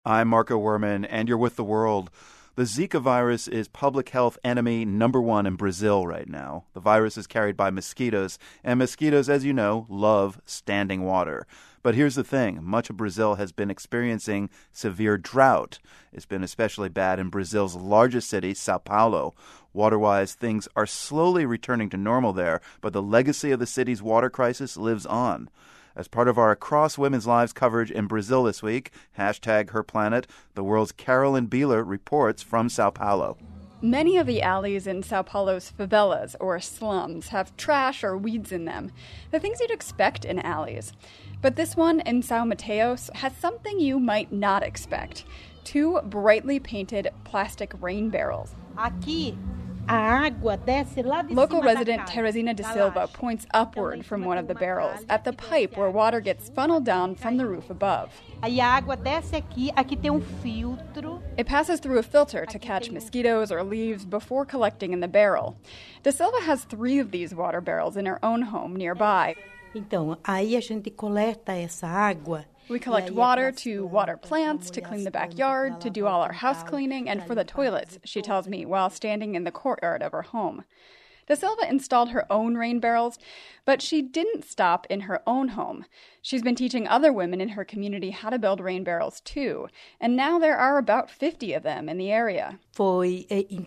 I'm Marco Werman, and you're with The World. The Zika virus is public health enemy number one in Brazil right now. The virus is carried by mosquitoes, and mosquitoes, as you know, love standing water. But here's the thing. Much of Brazil has been experiencing severe drought. It's been especially bad in Brazil's largest city, Sao Paulo. Water-wise, things are slowly returning to normal there, but the legacy of the city's water crisis lives on. As part of our Across Women's Lives coverage in Brazil this week, #HerPlanet, The World's Carolyn Beeler reports from Sao Paulo. Many of the alleys in Sao Paulo's favelas, or slums, have trash or weeds in them, the things you'd expect in alleys. But this one in São Mateus has something you might not expect. 2 brightly painted plastic rain barrels. Local resident Teresina de Silva points upward from one of the barrels at the pipe where water gets funneled down from the roof above. It passes through a filter to catch mosquitoes or leaves before collecting in the barrel. De Silva has 3 of these water barrels in her own home nearby. We collect water to water plants, to clean the backyard, to do all our house cleaning, and for the toilets, she tells me while standing in the courtyard of her home. De Silva installed her own rain barrels, but she didn't stop in her own home. She's been teaching other women in her community how to build rain barrels too, and now there are about 50 of them in the area. We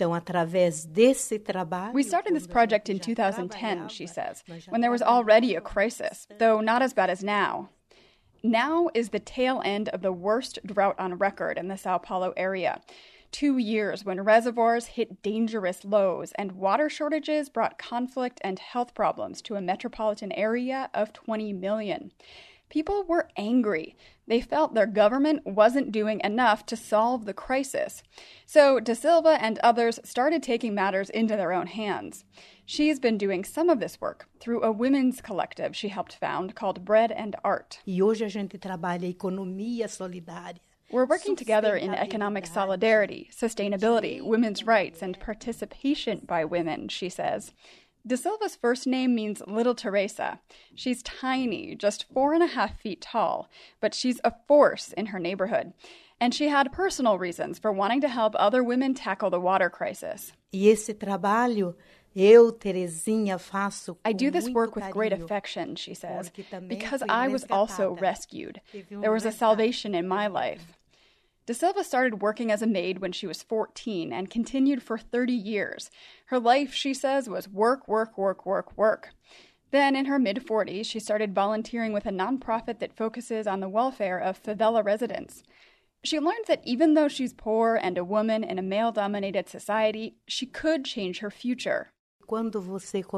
started this project in 2010, she says, when there was already a crisis, though not as bad as now. Now is the tail end of the worst drought on record in the Sao Paulo area. 2 years when reservoirs hit dangerous lows and water shortages brought conflict and health problems to a metropolitan area of 20 million. People were angry. They felt their government wasn't doing enough to solve the crisis. So De Silva and others started taking matters into their own hands. She's been doing some of this work through a women's collective she helped found called Bread and Art. We're working together in economic solidarity, sustainability, women's rights, and participation by women, she says. De Silva's first name means Little Teresa. She's tiny, just 4.5 feet tall, but she's a force in her neighborhood. And she had personal reasons for wanting to help other women tackle the water crisis. I do this work with great affection, she says, because I was also rescued. There was a salvation in my life. De Silva started working as a maid when she was 14 and continued for 30 years. Her life, she says, was work, work, work, work, work. Then, in her mid-40s, she started volunteering with a nonprofit that focuses on the welfare of favela residents. She learns that even though she's poor and a woman in a male-dominated society, she could change her future. When you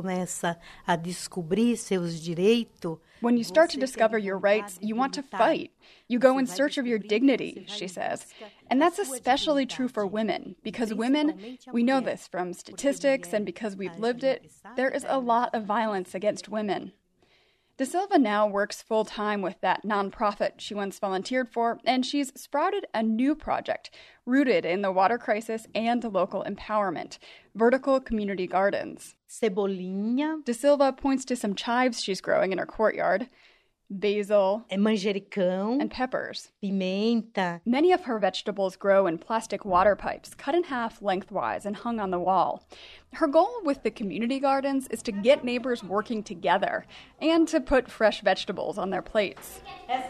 start to discover your rights, you want to fight. You go in search of your dignity, she says. And that's especially true for women, because women, we know this from statistics and because we've lived it, there is a lot of violence against women. De Silva now works full-time with that nonprofit she once volunteered for, and she's sprouted a new project rooted in the water crisis and local empowerment, vertical community gardens. De Silva points to some chives she's growing in her courtyard, basil, and peppers. Pimenta. Many of her vegetables grow in plastic water pipes, cut in half lengthwise and hung on the wall. Her goal with the community gardens is to get neighbors working together and to put fresh vegetables on their plates.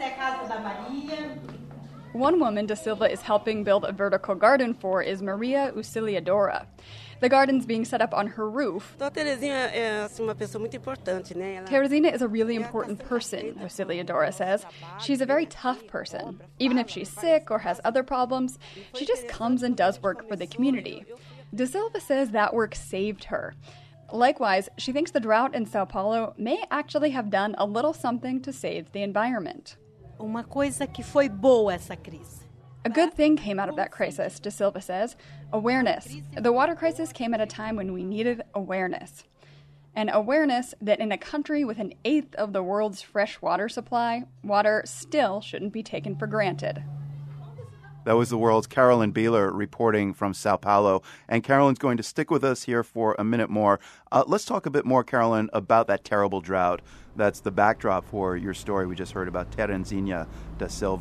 One woman De Silva is helping build a vertical garden for is Maria Auxiliadora. The garden's being set up on her roof. Teresina is a really important person, Auxiliadora says. She's a very tough person. Even if she's sick or has other problems, she just comes and does work for the community. De Silva says that work saved her. Likewise, she thinks the drought in Sao Paulo may actually have done a little something to save the environment. A good thing came out of that crisis, De Silva says. Awareness. The water crisis came at a time when we needed awareness. An awareness that in a country with 1/8 of the world's fresh water supply, water still shouldn't be taken for granted. That was The World's Carolyn Beeler reporting from Sao Paulo. And Carolyn's going to stick with us here for a minute more. Let's talk a bit more, Carolyn, about that terrible drought. That's the backdrop for your story we just heard about Teresina da Silva.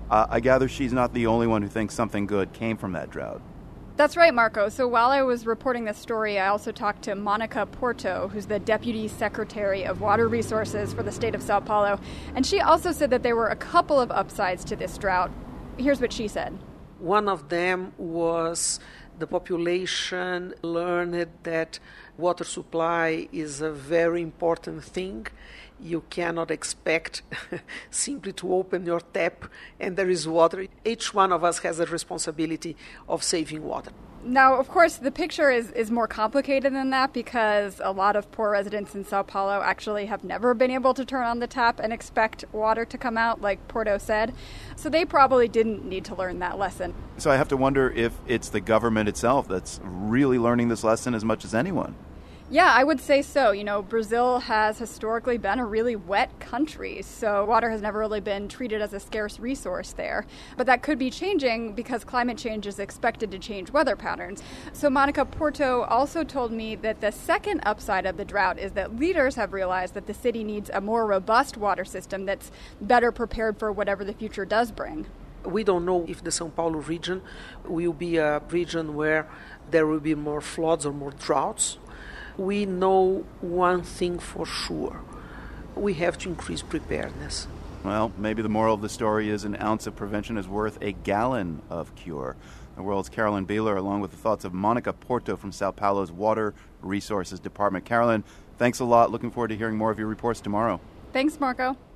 I gather she's not the only one who thinks something good came from that drought. That's right, Marco. So while I was reporting this story, I also talked to Monica Porto, who's the Deputy Secretary of Water Resources for the state of Sao Paulo. And she also said that there were a couple of upsides to this drought. Here's what she said. One of them was the population learned that water supply is a very important thing. You cannot expect simply to open your tap and there is water. Each one of us has a responsibility of saving water. Now, of course, the picture is more complicated than that because a lot of poor residents in Sao Paulo actually have never been able to turn on the tap and expect water to come out, like Porto said. So they probably didn't need to learn that lesson. So I have to wonder if it's the government itself that's really learning this lesson as much as anyone. Yeah, I would say so. You know, Brazil has historically been a really wet country, so water has never really been treated as a scarce resource there. But that could be changing because climate change is expected to change weather patterns. So Monica Porto also told me that the second upside of the drought is that leaders have realized that the city needs a more robust water system that's better prepared for whatever the future does bring. We don't know if the São Paulo region will be a region where there will be more floods or more droughts. We know one thing for sure. We have to increase preparedness. Well, maybe the moral of the story is an ounce of prevention is worth a gallon of cure. The World's Carolyn Beeler, along with the thoughts of Monica Porto from Sao Paulo's Water Resources Department. Carolyn, thanks a lot. Looking forward to hearing more of your reports tomorrow. Thanks, Marco.